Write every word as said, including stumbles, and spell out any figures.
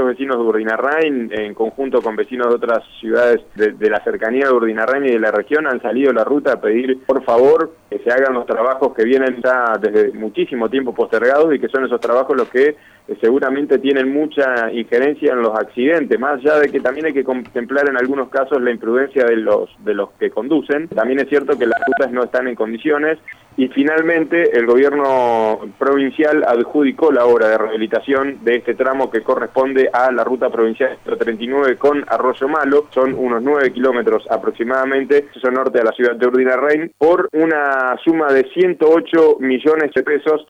vecinos de Urdinarrain, en conjunto con vecinos de otras ciudades de, de la cercanía de Urdinarrain y de la región, han salido a la ruta a pedir, por favor, que se hagan los trabajos que vienen ya desde muchísimo tiempo postergados y que son esos trabajos los que eh, seguramente tienen mucha injerencia en los accidentes, más allá de que también hay que contemplar en algunos casos la imprudencia de los, de los que conducen. También es cierto que las rutas no están en condiciones. Y finalmente el gobierno provincial adjudicó la obra de rehabilitación de este tramo que corresponde a la ruta provincial treinta y nueve con Arroyo Malo. Son unos nueve kilómetros aproximadamente, eso norte de la ciudad de Urdinarrain, por una suma de ciento ocho millones de pesos.